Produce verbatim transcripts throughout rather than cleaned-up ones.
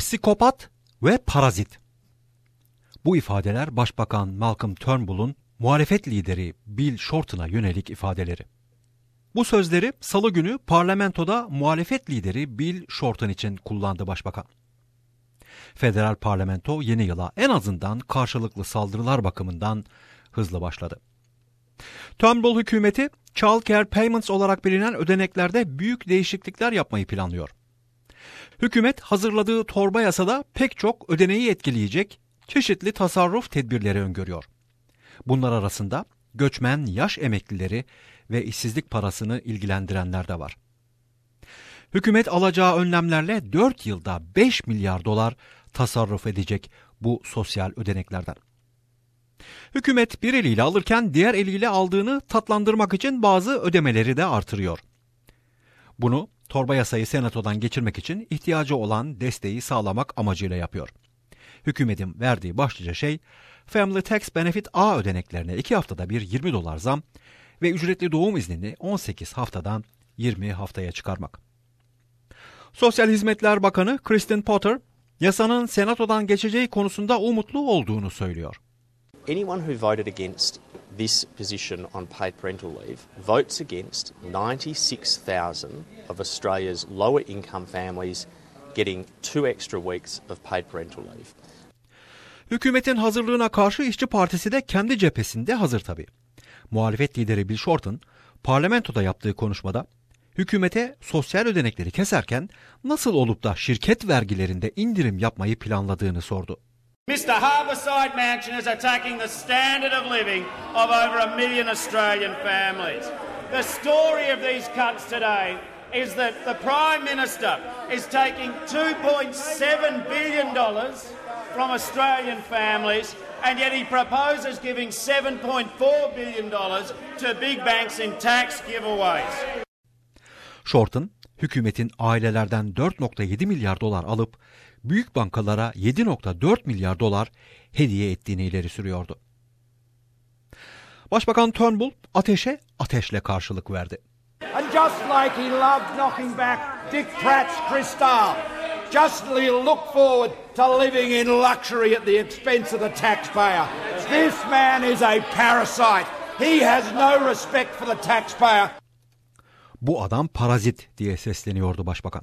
psikopat ve parazit. Bu ifadeler Başbakan Malcolm Turnbull'un muhalefet lideri Bill Shorten'a yönelik ifadeleri. Bu sözleri Salı günü parlamentoda muhalefet lideri Bill Shorten için kullandı Başbakan. Federal parlamento yeni yıla en azından karşılıklı saldırılar bakımından hızlı başladı. Turnbull hükümeti Child Care Payments olarak bilinen ödeneklerde büyük değişiklikler yapmayı planlıyor. Hükümet hazırladığı torba yasada pek çok ödeneği etkileyecek çeşitli tasarruf tedbirleri öngörüyor. Bunlar arasında göçmen yaş emeklileri ve işsizlik parasını ilgilendirenler de var. Hükümet alacağı önlemlerle dört yılda beş milyar dolar tasarruf edecek bu sosyal ödeneklerden. Hükümet bir eliyle alırken diğer eliyle aldığını tatlandırmak için bazı ödemeleri de artırıyor. Bunu torba yasayı senatodan geçirmek için ihtiyacı olan desteği sağlamak amacıyla yapıyor. Hükümetin verdiği başlıca şey Family Tax Benefit A ödeneklerine iki haftada bir yirmi dolar zam ve ücretli doğum iznini on sekiz haftadan yirmi haftaya çıkarmak. Sosyal Hizmetler Bakanı Kristen Potter, yasanın senatodan geçeceği konusunda umutlu olduğunu söylüyor. Anyone who voted against this position on paid parental leave votes against ninety-six thousand of Australia's lower income families getting two extra weeks of paid parental leave. Hükümetin hazırlığına karşı İşçi Partisi de kendi cephesinde hazır tabii. Muhalefet lideri Bill Shorten, parlamentoda yaptığı konuşmada hükümete sosyal ödenekleri keserken nasıl olup da şirket vergilerinde indirim yapmayı planladığını sordu. Mister Harbourside Mansion is attacking the standard of living of over a million Australian families. The story of these cuts today is that the Prime Minister is taking two point seven billion dollars from Australian families, and yet he proposes giving seven point four billion dollars to big banks in tax giveaways. Shorten, hükümetin ailelerden dört virgül yedi milyar dolar alıp büyük bankalara yedi virgül dört milyar dolar hediye ettiğini ileri sürüyordu. Başbakan Turnbull ateşe ateşle karşılık verdi. And just like he loved knocking back Dick Pratt's Cristal, just look forward to living in luxury at the expense of the taxpayer. This man is a parasite. He has no respect for the taxpayer. Bu adam parazit diye sesleniyordu başbakan.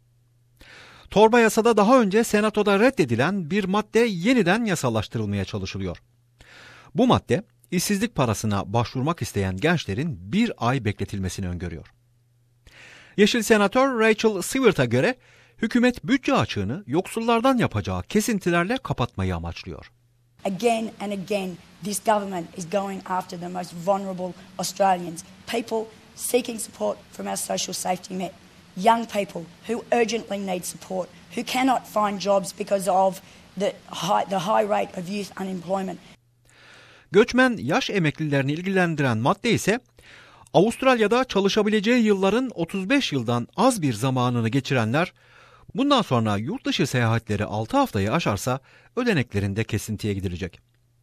Torba yasada daha önce senatoda reddedilen bir madde yeniden yasallaştırılmaya çalışılıyor. Bu madde işsizlik parasına başvurmak isteyen gençlerin bir ay bekletilmesini öngörüyor. Yeşil Senatör Rachel Sievert'a göre hükümet bütçe açığını yoksullardan yapacağı kesintilerle kapatmayı amaçlıyor. Again and again, this government is going after the most vulnerable Australians, people seeking support from our social safety net, young people who urgently need support, who cannot find jobs because of the high, the high rate of youth unemployment. Göçmen yaş emeklilerini ilgilendiren madde ise Avustralya'da çalışabileceği yılların otuz beş yıldan az bir zamanını geçirenler bundan sonra yurt dışı seyahatleri altı haftayı aşarsa ödeneklerinde kesintiye gidilecek.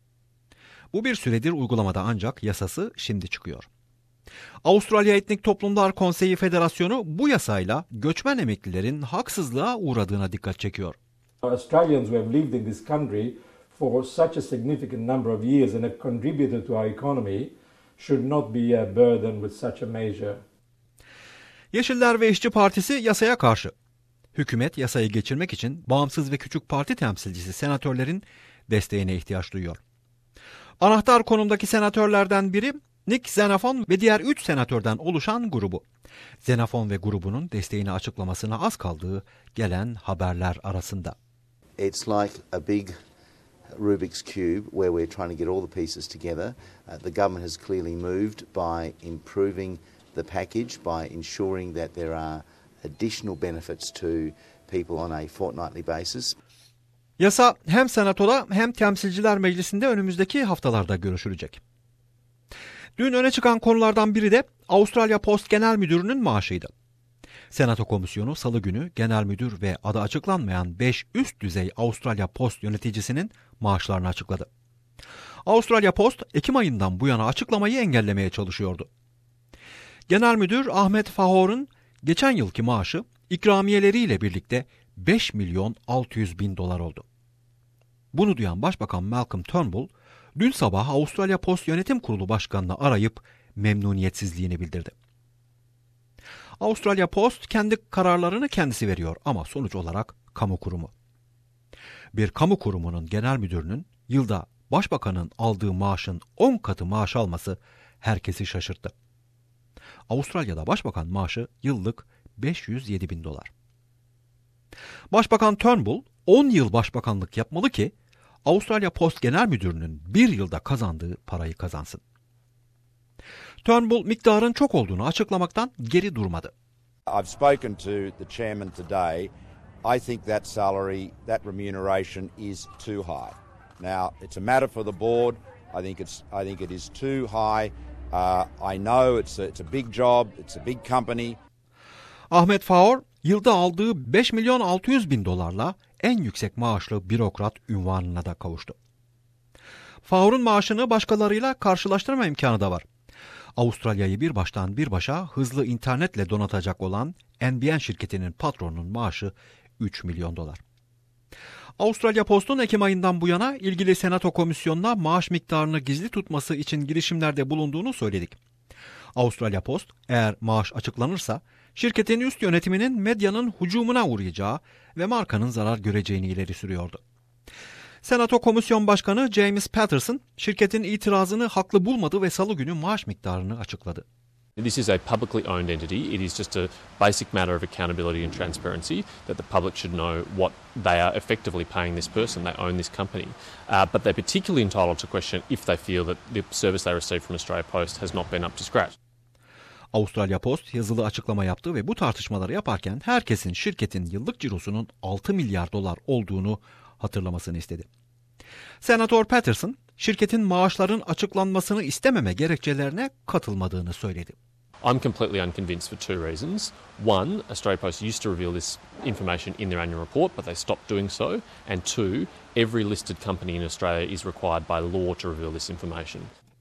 Bu bir süredir uygulamada ancak yasası şimdi çıkıyor. Avustralya Etnik Toplumlar Konseyi Federasyonu bu yasayla göçmen emeklilerin haksızlığa uğradığına dikkat çekiyor. Australians who have lived in this country for such a significant number of years and have contributed to our economy should not be a burden with such a measure. Yeşiller ve İşçi Partisi yasaya karşı. Hükümet yasayı geçirmek için bağımsız ve küçük parti temsilcisi senatörlerin desteğine ihtiyaç duyuyor. Anahtar konumdaki senatörlerden biri Nick Xenophon ve diğer üç senatörden oluşan grubu. Xenophon ve grubunun desteğini açıklamasına az kaldığı gelen haberler arasında. It's like a big Rubik's Cube where we're trying to get all the pieces together. Uh, the government has clearly moved by improving the package, by ensuring that there are additional benefits to people on a fortnightly basis. Yasa hem Senato'da hem Temsilciler Meclisi'nde önümüzdeki haftalarda görüşülecek. Dün öne çıkan konulardan biri de Avustralya Post Genel Müdürü'nün maaşıydı. Senato Komisyonu Salı günü Genel Müdür ve adı açıklanmayan beş üst düzey Avustralya Post yöneticisinin maaşlarını açıkladı. Avustralya Post, Ekim ayından bu yana açıklamayı engellemeye çalışıyordu. Genel Müdür Ahmet Fahor'un geçen yılki maaşı ikramiyeleriyle birlikte beş milyon altı yüz bin dolar oldu. Bunu duyan Başbakan Malcolm Turnbull, dün sabah Avustralya Post Yönetim Kurulu Başkanı'nı arayıp memnuniyetsizliğini bildirdi. Avustralya Post kendi kararlarını kendisi veriyor ama sonuç olarak kamu kurumu. Bir kamu kurumunun genel müdürünün yılda başbakanın aldığı maaşın on katı maaş alması herkesi şaşırttı. Avustralya'da başbakan maaşı yıllık beş yüz yedi bin dolar. Başbakan Turnbull on yıl başbakanlık yapmalı ki Avustralya Post Genel Müdürü'nün bir yılda kazandığı parayı kazansın. Turnbull miktarın çok olduğunu açıklamaktan geri durmadı. I've spoken to the chairman today. I think that salary, that remuneration is too high. Now, it's a matter for the board. I think it's I think it is too high. Uh, I know it's a, it's a big job, it's a big company. Ahmet Faur yılda aldığı beş milyon altı yüz bin dolarla en yüksek maaşlı bürokrat unvanına da kavuştu. Faur'un maaşını başkalarıyla karşılaştırma imkanı da var. Avustralya'yı bir baştan bir başa hızlı internetle donatacak olan N B N şirketinin patronunun maaşı üç milyon dolar. Avustralya Post'un Ekim ayından bu yana ilgili Senato Komisyonu'na maaş miktarını gizli tutması için girişimlerde bulunduğunu söyledik. Avustralya Post, eğer maaş açıklanırsa, şirketin üst yönetiminin medyanın hücumuna uğrayacağı ve markanın zarar göreceğini ileri sürüyordu. Senato Komisyon Başkanı James Patterson, şirketin itirazını haklı bulmadı ve salı günü maaş miktarını açıkladı. This is a publicly owned entity. It is just a basic matter of accountability and transparency that the public should know what they are effectively paying this person. They own this company. Uh, but they're particularly entitled to question if they feel that the service they receive from Australia Post has not been up to scratch. Avustralya Post yazılı açıklama yaptı ve bu tartışmaları yaparken herkesin şirketin yıllık cirosunun altı milyar dolar olduğunu hatırlamasını istedi. Senatör Patterson, şirketin maaşların açıklanmasını istememe gerekçelerine katılmadığını söyledi. I'm completely unconvinced for two reasons. One, Australia Post used to reveal this information in their annual report, but they stopped doing so. And two, every listed company in Australia is required by law to reveal this information.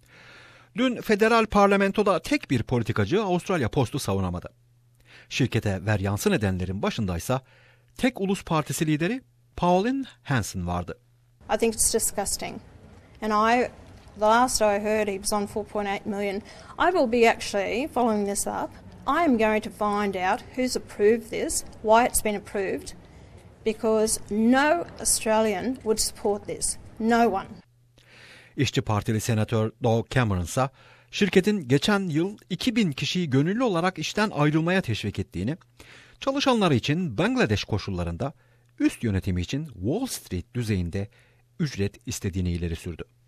Dün federal parlamentoda tek bir politikacı Avustralya Post'u savunamadı. Şirkete veryansı nedenlerin başındaysa tek ulus partisi lideri Pauline Hanson vardı. I think it's disgusting. And I, the last I heard, he was on four point eight million. I will be actually following this up. I am going to find out who's approved this, why it's been approved, because no Australian would support this. No one. İşçi Partili Senatör Doug Cameron ise şirketin geçen yıl iki bin kişiyi gönüllü olarak işten ayrılmaya teşvik ettiğini, çalışanları için Bangladeş koşullarında üst yönetimi için Wall Street düzeyinde ücret istediğini ileri sürdü.